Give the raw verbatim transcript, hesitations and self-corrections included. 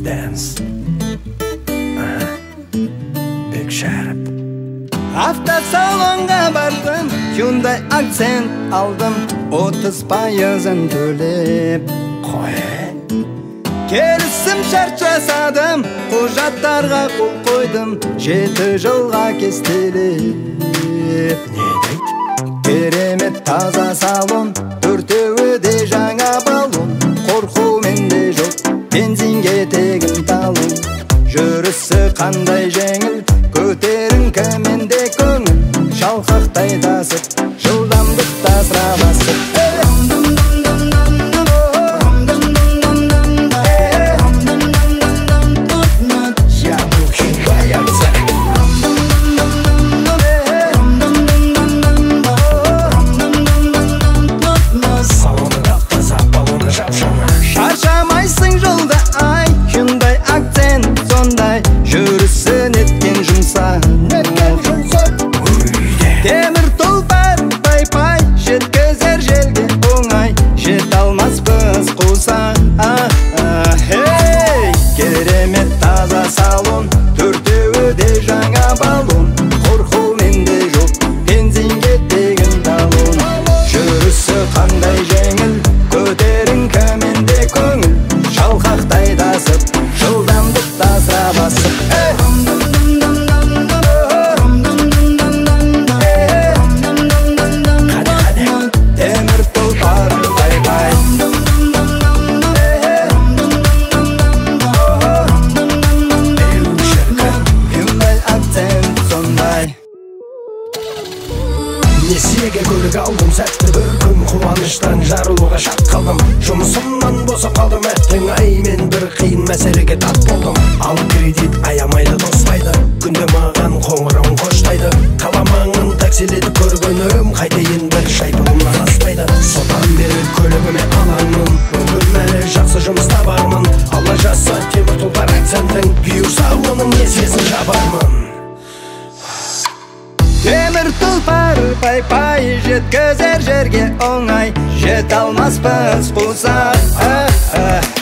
dance. Big Sharp. Автосалонға бардым, Hyundai Accent алдым, отыз пайызын төлеп. Қой. Келісім шарт жасадым, құжаттарға қол қойдым, жеті жылға кестелеп. Не дейді? Керемет таза салон, төртеуі де жаңа балон, қорқу менде жоқ, бензинге тегін талон. Жүрісі қандай жеңіл, көтеріңкі менде көңіл, шалқақтай тасып, жылдамдық тасыра басып. Шаршамайсың жолда ай, Hyundai Accent сондай, жүрісі неткен жұмса. Темір тұлпар пай-пай, жеткізер жерге оңай, жет алмаспыз қуса. Керемет таза салон, төртеуі де жаңа балон, қорқу менде жоқ, бензинге тегін талон. Жүрісі қандай жеңіл, көтеріңкі менде көңіл, шалқақтай тасып, жылдамдық тасыра басып. Темір тұлпар пай-пай, Hyundai Accent сондай. Несиеге көлік алдым, сәтті бір күн қуаныштан жарылуға шақ қалдым. Жұмысымнан босап қалдым, әттең ай мен бір қиын мәселеге тап болдым. Ал кредит аямайды тоспайды, күнде маған қоңырауын қоштайды. Қаламаңын таксилетіп көргенім, қайтейін бір шайпығымнан аспайды. Содан бері көлігіме алаңмын, бүгін әлі жақсы жұмыста бармын. Алла жазса темір тұлпар Accent'ің бұйырса оның несиесін жабармын. Темір тұлпар пай-пай, жеткізер жерге оңай, жет алмаспыз қуса.